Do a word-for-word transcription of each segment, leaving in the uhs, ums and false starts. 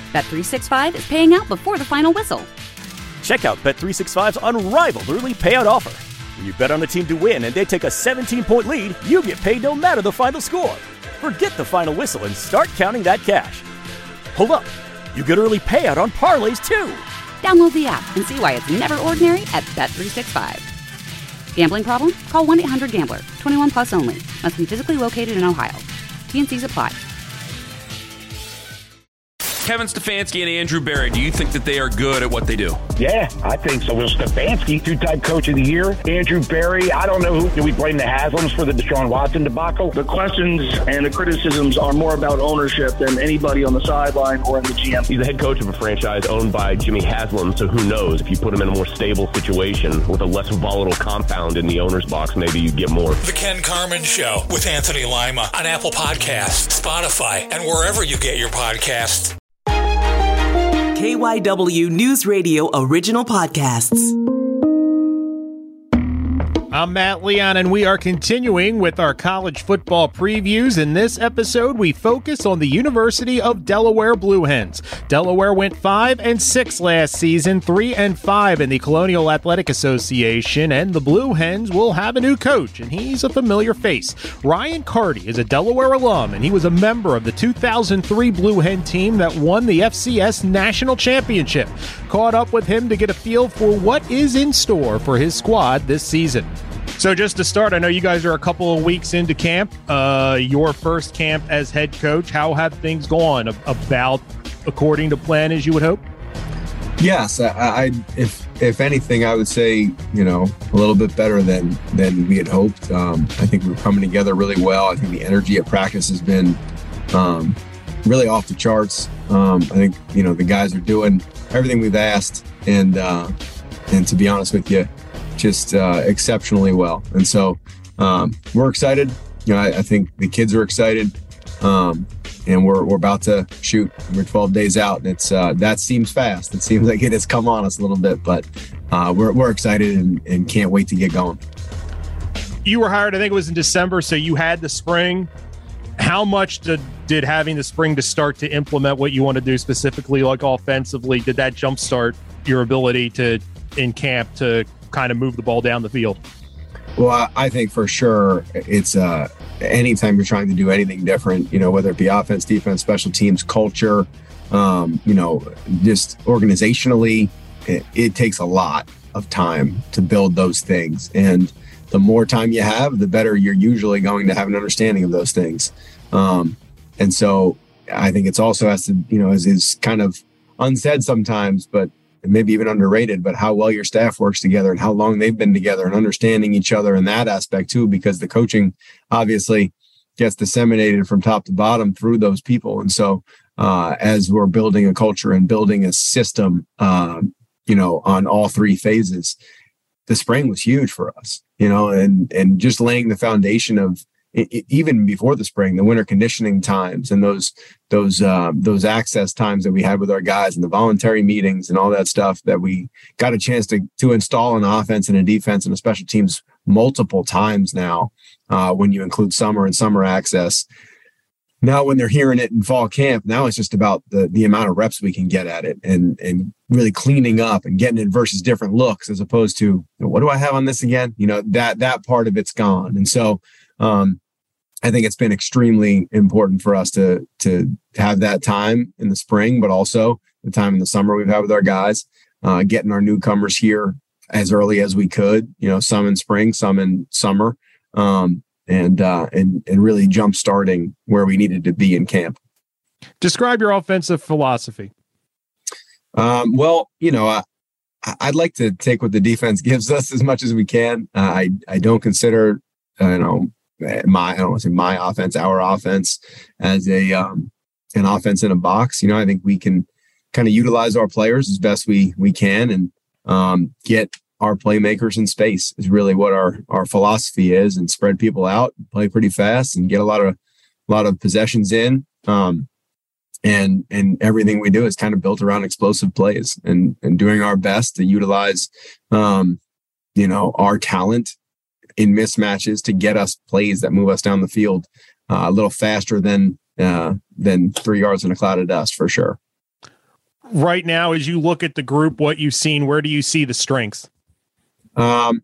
Bet three sixty-five is paying out before the final whistle. Check out Bet three sixty-five's unrivaled early payout offer. When you bet on a team to win and they take a seventeen-point lead, you get paid no matter the final score. Forget the final whistle and start counting that cash. Hold up. You get early payout on parlays, too. Download the app and see why it's never ordinary at Bet three sixty-five. Gambling problem? Call one eight hundred gambler. twenty-one plus only. Must be physically located in Ohio. T N Cs apply. Kevin Stefanski and Andrew Berry, do you think that they are good at what they do? Yeah, I think so. Well, Stefanski, two-time coach of the year. Andrew Berry, I don't know who. Do we blame the Haslams for the Deshaun Watson debacle? The questions and the criticisms are more about ownership than anybody on the sideline or in the G M. He's the head coach of a franchise owned by Jimmy Haslam, so who knows? If you put him in a more stable situation with a less volatile compound in the owner's box, maybe you get more. The Ken Carman Show with Anthony Lima on Apple Podcasts, Spotify, and wherever you get your podcasts. K Y W News Radio original podcasts. I'm Matt Leon, and we are continuing with our college football previews. In this episode, we focus on the University of Delaware Blue Hens. Delaware went five and six last season, three and five in the Colonial Athletic Association, and the Blue Hens will have a new coach, and he's a familiar face. Ryan Carty is a Delaware alum, and he was a member of the two thousand three Blue Hen team that won the F C S National Championship. Caught up with him to get a feel for what is in store for his squad this season. So just to start, I know you guys are a couple of weeks into camp, uh, your first camp as head coach. How have things gone about according to plan, as you would hope? Yes, I, I if if anything, I would say, you know, a little bit better than than we had hoped. Um, I think we're coming together really well. I think the energy at practice has been um, really off the charts. Um, I think, you know, the guys are doing everything we've asked, and uh, and to be honest with you, just uh, exceptionally well. And so um, we're excited. You know, I, I think the kids are excited, um, and we're we're about to shoot. We're twelve days out, and it's uh, that seems fast. It seems like it has come on us a little bit, but uh, we're we're excited and, and can't wait to get going. You were hired, I think it was in December, so you had the spring. How much did, did having the spring to start to implement what you want to do specifically, like offensively, did that jumpstart your ability to in camp to kind of move the ball down the field? Well, I think for sure it's uh, anytime you're trying to do anything different, you know, whether it be offense, defense, special teams, culture, um, you know, just organizationally, it, it takes a lot of time to build those things. And the more time you have, the better you're usually going to have an understanding of those things. Um, and so I think it's also has to, you know, is, is kind of unsaid sometimes, but maybe even underrated, but how well your staff works together and how long they've been together and understanding each other in that aspect too, because the coaching obviously gets disseminated from top to bottom through those people. And so uh, as we're building a culture and building a system, um, you know, on all three phases, the spring was huge for us, you know, and, and just laying the foundation of it, even before the spring, the winter conditioning times and those those um, those access times that we had with our guys and the voluntary meetings and all that stuff that we got a chance to to install an offense and a defense and a special teams multiple times now uh, when you include summer and summer access. Now, when they're hearing it in fall camp, now it's just about the the amount of reps we can get at it and and really cleaning up and getting it versus different looks as opposed to, what do I have on this again? You know, that that part of it's gone. And so um, I think it's been extremely important for us to to have that time in the spring, but also the time in the summer we've had with our guys, uh, getting our newcomers here as early as we could, you know, some in spring, some in summer. Um, and uh, and and really jump starting where we needed to be in camp. Describe your offensive philosophy. Um, well, you know, I, I'd like to take what the defense gives us as much as we can. Uh, I I don't consider uh, you know my I don't want to say my offense, our offense as a um, an offense in a box. You know, I think we can kind of utilize our players as best we we can and um, get our playmakers in space is really what our, our philosophy is, and spread people out, play pretty fast and get a lot of, a lot of possessions in. Um, and, and everything we do is kind of built around explosive plays and, and doing our best to utilize, um, you know, our talent in mismatches to get us plays that move us down the field uh, a little faster than, uh, than three yards in a cloud of dust for sure. right now, as you look at the group, what you've seen, where do you see the strengths? Um,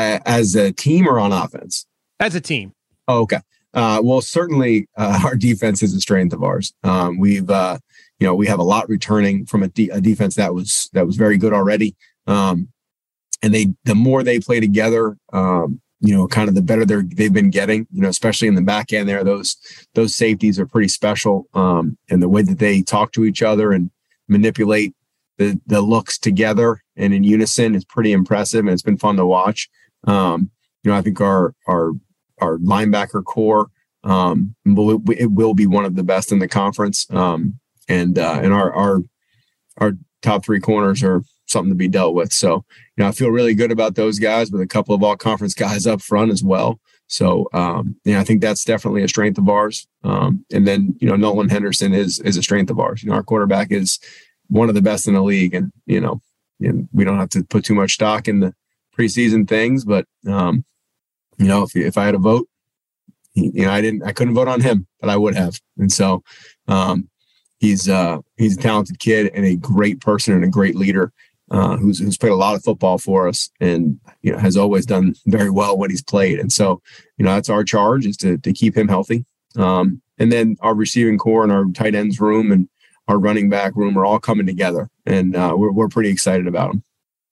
as a team or on offense? As a team. Oh, okay. Uh, well, certainly uh, our defense is a strength of ours. Um, we've, uh, you know, we have a lot returning from a, de- a defense that was that was very good already. Um, and they, the more they play together, um, you know, kind of the better they're, they've been getting, you know, especially in the back end there, those, those safeties are pretty special. Um, and the way that they talk to each other and manipulate the, the looks together and in unison is pretty impressive. And it's been fun to watch. Um, you know, I think our, our, our linebacker core, um, will, it will be one of the best in the conference. Um, and, uh, and our, our, our top three corners are something to be dealt with. So, you know, I feel really good about those guys with a couple of all conference guys up front as well. So, um, yeah, I think that's definitely a strength of ours. Um, and then, you know, Nolan Henderson is, is a strength of ours. You know, our quarterback is one of the best in the league, and, you know, and we don't have to put too much stock in the preseason things, but, um, you know, if, if I had a vote, he, you know, I didn't, I couldn't vote on him, but I would have. And so, um, he's, uh, he's a talented kid and a great person and a great leader. Uh, who's who's played a lot of football for us, and you know has always done very well when he's played. And so, you know, that's our charge, is to to keep him healthy. Um, and then our receiving core and our tight ends room and our running back room are all coming together, and uh, we're we're pretty excited about them.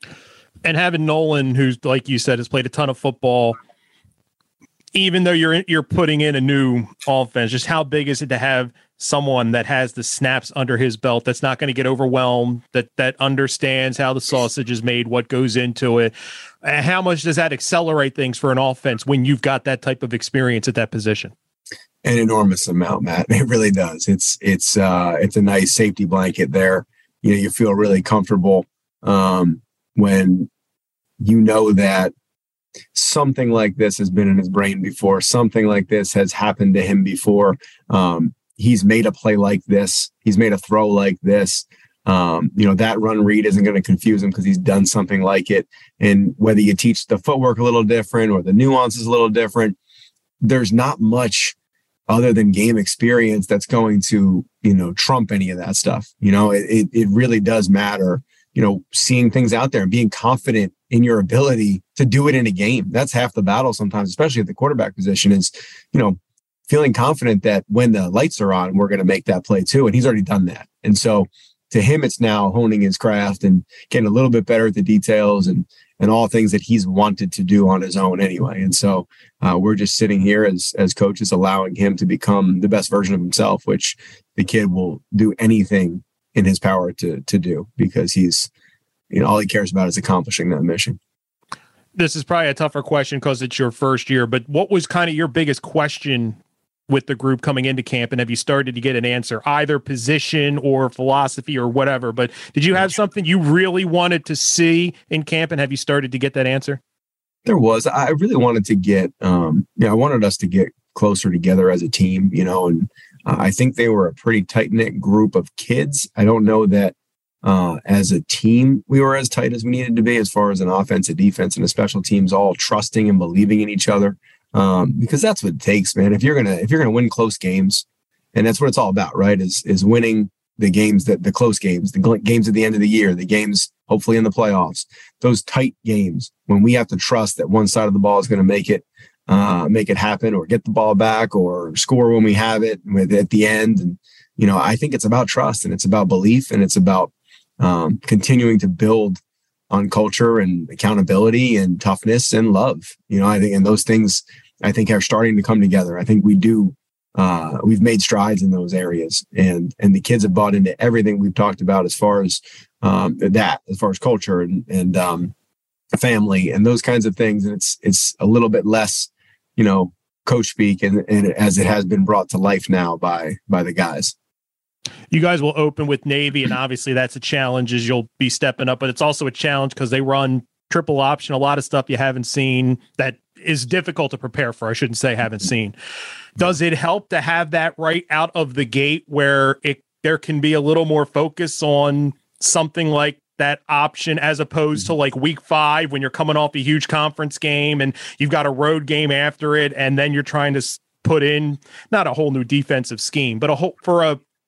And having Nolan, who's, like you said, has played a ton of football, even though you're you're putting in a new offense, just how big is it to have someone that has the snaps under his belt, that's not going to get overwhelmed, that that understands how the sausage is made, what goes into it? And how much does that accelerate things for an offense when you've got that type of experience at that position? An enormous amount, Matt. It really does. It's it's uh, it's a nice safety blanket there. You know, you feel really comfortable um, when you know that something like this has been in his brain before. Something like this has happened to him before. Um, He's made a play like this. He's made a throw like this. Um, you know, that run read isn't going to confuse him because he's done something like it. And whether you teach the footwork a little different or the nuances a little different, there's not much other than game experience that's going to, you know, trump any of that stuff. You know, it, it really does matter, you know, seeing things out there and being confident in your ability to do it in a game. That's half the battle sometimes, especially at the quarterback position, is, you know, feeling confident that when the lights are on, we're going to make that play too. And he's already done that. And so to him, it's now honing his craft and getting a little bit better at the details and, and all things that he's wanted to do on his own anyway. And so uh, we're just sitting here as, as coaches, allowing him to become the best version of himself, which the kid will do anything in his power to, to do, because he's, you know, all he cares about is accomplishing that mission. This is probably a tougher question because it's your first year, but what was kind of your biggest question with the group coming into camp, and have you started to get an answer, either position or philosophy or whatever? But did you have something you really wanted to see in camp, and have you started to get that answer? There was. I really wanted to get, um, you know, I wanted us to get closer together as a team, you know, and uh, I think they were a pretty tight knit group of kids. I don't know that uh, as a team we were as tight as we needed to be, as far as an offense, a defense, and a special teams, all trusting and believing in each other. Um, because that's what it takes, man. If you're gonna if you're gonna win close games, and that's what it's all about, right? Is is winning the games, that the close games, the games at the end of the year, the games hopefully in the playoffs, those tight games when we have to trust that one side of the ball is going to make it uh, make it happen, or get the ball back, or score when we have it at the end. And you know, I think it's about trust, and it's about belief, and it's about um, continuing to build on culture and accountability and toughness and love. You know, I think, and those things, I think, are starting to come together. I think we do. Uh, we've made strides in those areas, and and the kids have bought into everything we've talked about as far as um, that, as far as culture and and um, family and those kinds of things. And it's it's a little bit less, you know, coach speak, and, and as it has been brought to life now by by the guys. You guys will open with Navy, and obviously that's a challenge as you'll be stepping up, but it's also a challenge because they run triple option, a lot of stuff you haven't seen that is difficult to prepare for. I shouldn't say haven't seen. Does it help to have that right out of the gate where it there can be a little more focus on something like that option, as opposed to like week five when you're coming off a huge conference game and you've got a road game after it, and then you're trying to put in not a whole new defensive scheme, but a whole for a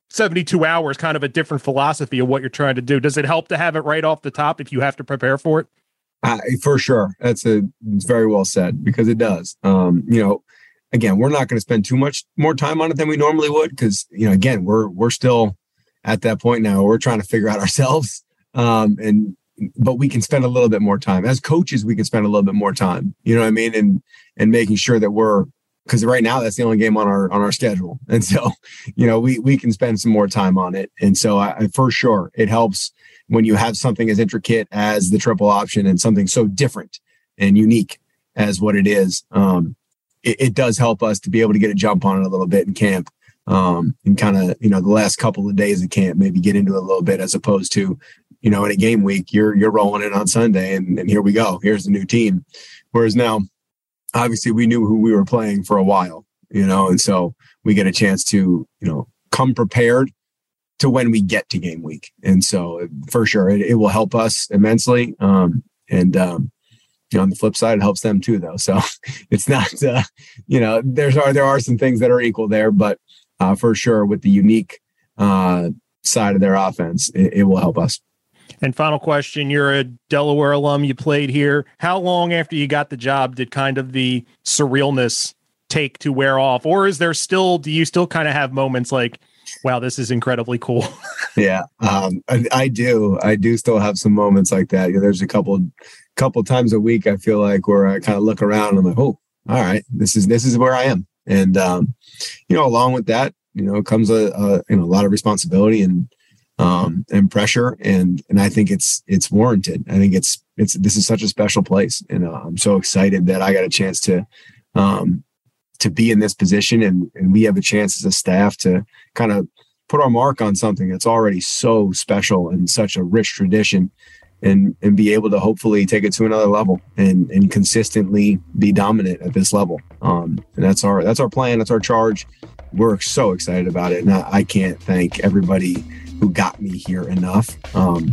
seventy-two hours, kind of a different philosophy of what you're trying to do. Does it help to have it right off the top if you have to prepare for it? Uh, for sure. That's a, it's very well said, because it does. Um, you know, again, we're not going to spend too much more time on it than we normally would, because, you know, again, we're, we're still at that point now. We're trying to figure out ourselves. Um, and, but we can spend a little bit more time as coaches. We can spend a little bit more time, you know what I mean? And, and making sure that we're, because right now that's the only game on our, on our schedule. And so, you know, we, we can spend some more time on it. And so I, I for sure, it helps when you have something as intricate as the triple option and something so different and unique as what it is. Um, it, it does help us to be able to get a jump on it a little bit in camp, um, and kind of, you know, the last couple of days of camp, maybe get into it a little bit, as opposed to, you know, in a game week, you're, you're rolling in on Sunday and, and here we go. Here's the new team. Whereas now, obviously we knew who we were playing for a while, you know, and so we get a chance to, you know, come prepared to when we get to game week. And so for sure, it, it will help us immensely. Um, and, um, you know, on the flip side, it helps them too, though. So it's not, uh, you know, there's are, there are some things that are equal there, but uh, for sure with the unique uh, side of their offense, it, it will help us. And final question, you're a Delaware alum, you played here. How long after you got the job did kind of the surrealness take to wear off? Or is there still, do you still kind of have moments like, wow, this is incredibly cool? Yeah, um, I, I do. I do still have some moments like that. You know, there's a couple, couple times a week I feel like where I kind of look around and I'm like, oh, all right, this is this is where I am. And um, you know, along with that, you know, comes a, a you know a lot of responsibility and um, and pressure, and and I think it's it's warranted. I think it's it's this is such a special place, and uh, I'm so excited that I got a chance to. Um, to be in this position, and, and we have a chance as a staff to kind of put our mark on something that's already so special and such a rich tradition, and, and be able to hopefully take it to another level and, and consistently be dominant at this level. Um, and that's our, that's our plan. That's our charge. We're so excited about it. And I, I can't thank everybody who got me here enough. Um,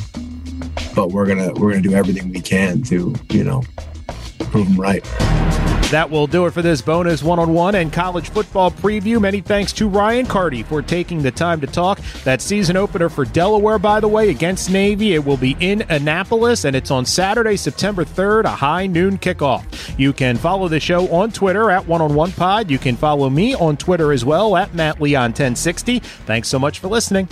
but we're going to, we're going to do everything we can to, you know, prove them right. That will do it for this bonus one-on-one and college football preview. Many thanks to Ryan Carty for taking the time to talk. That season opener for Delaware, by the way, against Navy. It will be in Annapolis, and it's on Saturday, September third, a high noon kickoff. You can follow the show on Twitter at one on one pod. You can follow me on Twitter as well at Matt Leon ten sixty. Thanks so much for listening.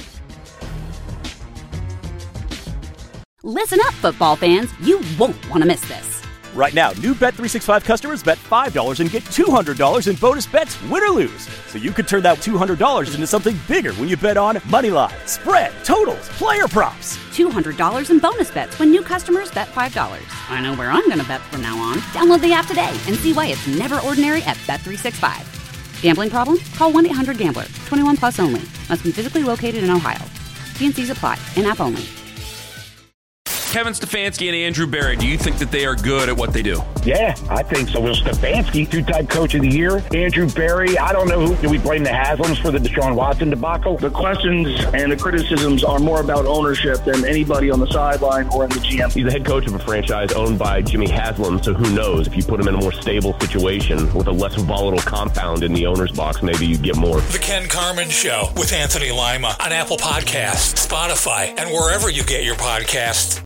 Listen up, football fans. You won't want to miss this. Right now, new Bet three sixty-five customers bet five dollars and get two hundred dollars in bonus bets, win or lose. So you could turn that two hundred dollars into something bigger when you bet on moneyline, spread, totals, player props. two hundred dollars in bonus bets when new customers bet five dollars. I know where I'm going to bet from now on. Download the app today and see why it's never ordinary at Bet three sixty-five. Gambling problem? Call one eight hundred gambler. twenty-one plus only. Must be physically located in Ohio. T and C's apply. In-app only. Kevin Stefanski and Andrew Berry, do you think that they are good at what they do? Yeah, I think so. Will Stefanski, two-time coach of the year. Andrew Berry, I don't know who. Do we blame the Haslams for the Deshaun Watson debacle? The questions and the criticisms are more about ownership than anybody on the sideline or in the G M. He's the head coach of a franchise owned by Jimmy Haslam, so who knows? If you put him in a more stable situation with a less volatile compound in the owner's box, maybe you get more. The Ken Carman Show with Anthony Lima on Apple Podcasts, Spotify, and wherever you get your podcasts.